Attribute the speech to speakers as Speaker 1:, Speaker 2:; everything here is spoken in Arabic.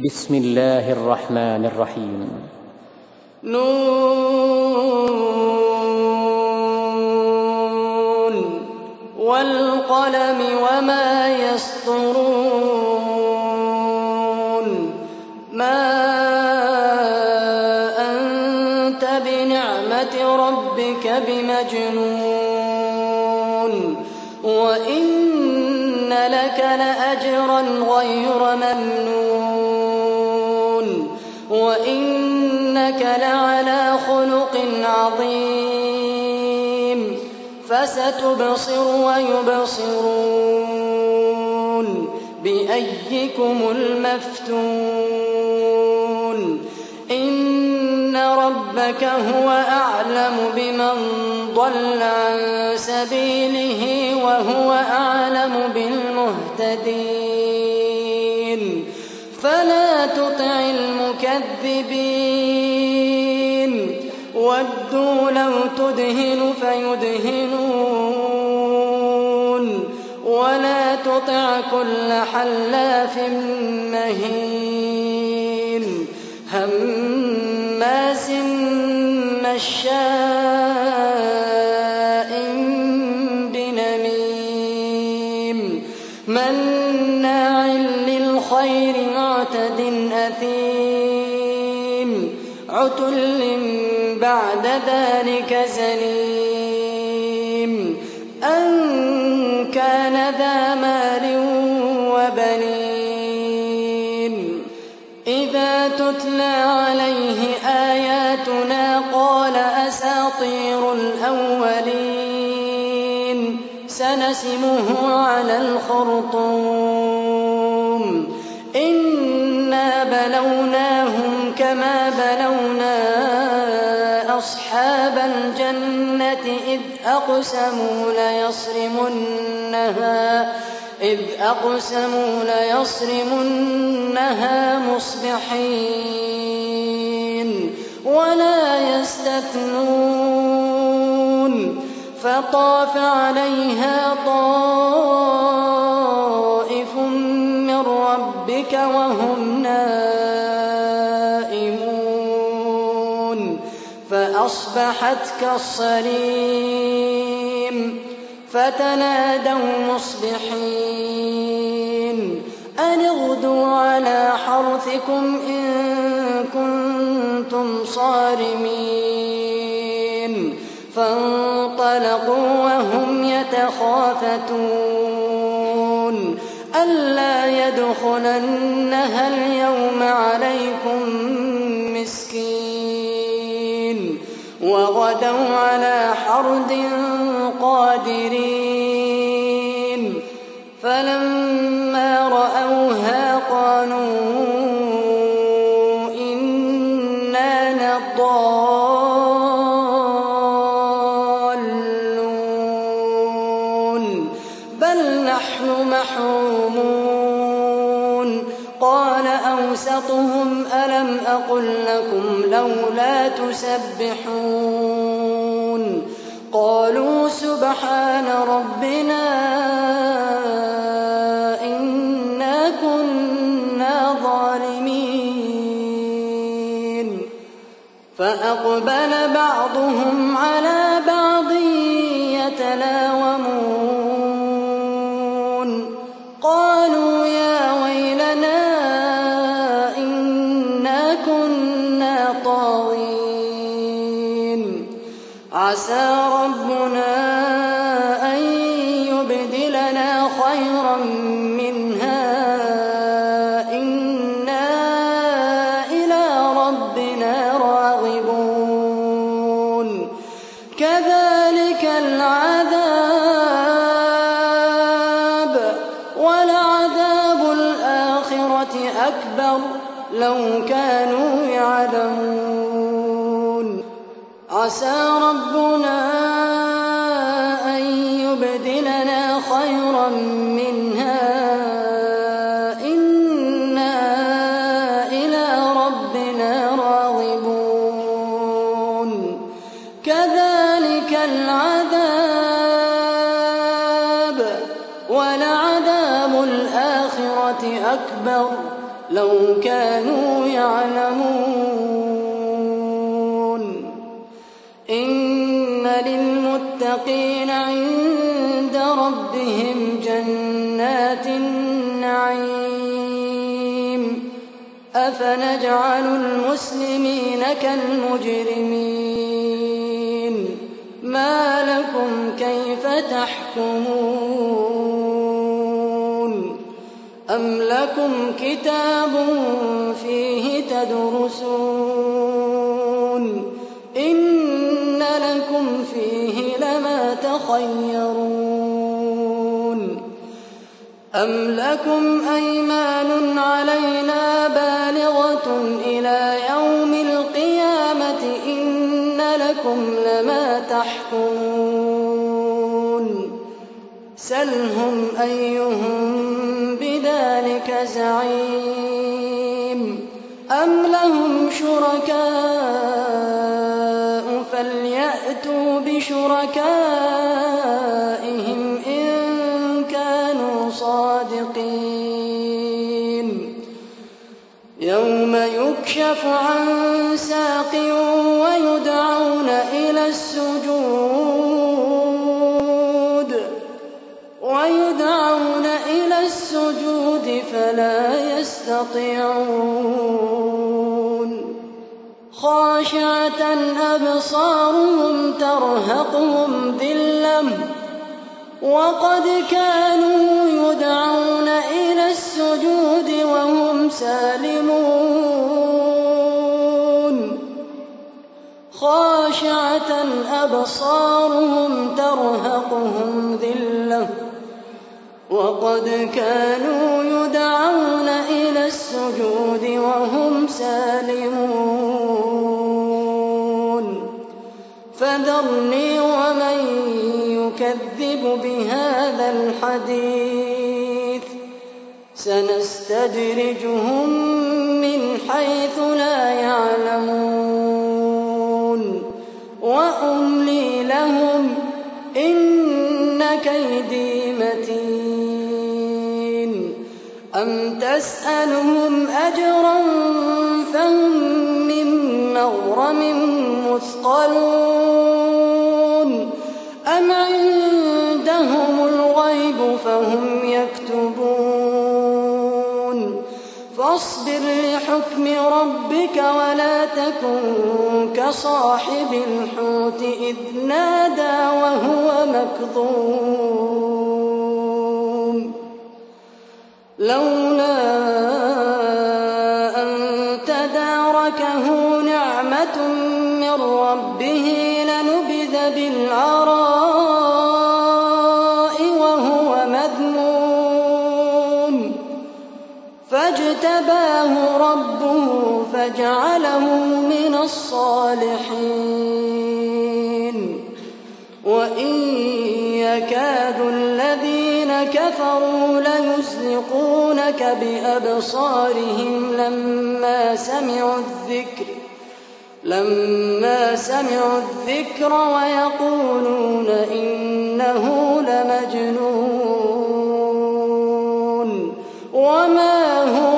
Speaker 1: بسم الله الرحمن الرحيم.
Speaker 2: نون والقلم وما يسطرون ما أنت بنعمة ربك بمجنون وإن لك لأجرا غير ممنون وإنك لعلى خلق عظيم فستبصر ويبصرون بأيكم المفتون إن ربك هو أعلم بمن ضل عن سبيله وهو أعلم بالمهتدين فلا تطع المكذبين ودوا لو تدهن فيدهنون ولا تطع كل حلاف مهين هماز مشاء بنميم مناع للخير معتد أثيم عتل بعد ذلك زنيم أن كان ذا مال وبنين إذا تتلى عليه آياتنا قال أساطير الأولين سنسمه على الخرطوم إنا بلوناهم كما بلونا أصحاب الجنة إذ أقسموا ليصرمنها مصبحين ولا يستثنون فطاف عليها طائف من ربك وهم نائمون فأصبحت كالصريم فتنادوا مصبحين أن اغدوا على حرثكم إن كنتم صارمين فانطلقوا وهم يتخافتون ألا يدخلنها اليوم عليكم مسكين وغدوا على حرد قادرين فلما رأوها قالوا إنا لضالون بل نحن محرومون قال أوسطهم ألم أقل لكم لولا تسبحون قالوا سبحان ربنا إنا كنا ظالمين فأقبل بعضهم على بعض يتلاومون قالوا يا ويلنا إنا كنا طاغين عسى ربنا أن يبدلنا خيرا منها إنا إلى ربنا راغبون كذلك العذاب ولعذاب الآخرة أكبر لو كانوا يعلمون عسى ربنا أن يبدلنا خيرا منها إنا إلى ربنا راغبون كذلك العذاب ولعذاب الآخرة أكبر لو كانوا يعلمون. إن للمتقين عند ربهم جنات النعيم. أفنجعل المسلمين كالمجرمين؟ ما لكم كيف تحكمون؟ أم لكم كتاب فيه تدرسون؟ إن لكم فيه لما تخيرون. أم لكم أيمان علينا بالغة إلى يوم القيامة؟ إن لكم لما تحكمون. سلهم أيهم بذلك زعيم. أم لهم شركاء فليأتوا بشركائهم إن كانوا صادقين. يوم يكشف عن ساق ويدعون إلى السجود فلا يستطيعون. خاشعة أبصارهم ترهقهم ذلة وقد كانوا يدعون إلى السجود وهم سالمون. خاشعة أبصارهم ترهقهم ذلة وقد كانوا يدعون إلى السجود وهم سالمون. فذرني ومن يكذب بهذا الحديث سنستدرجهم من حيث لا يعلمون وأملي لهم إن كيدي متين. أم تسألهم أجرا فهم من مغرم مثقلون أم عندهم الغيب فهم يكتبون. فاصبر لحكم ربك ولا تكن كصاحب الحوت إذ نادى وهو مكظوم. لولا أن تداركه نعمة من ربه لنبذ بالعراء وهو مذموم. فاجتباه ربه فجعله من الصالحين. وإن يكاد الذين كفروا ليزلقونك بأبصارهم لما سمعوا الذكر ويقولون إنه لمجنون وما هو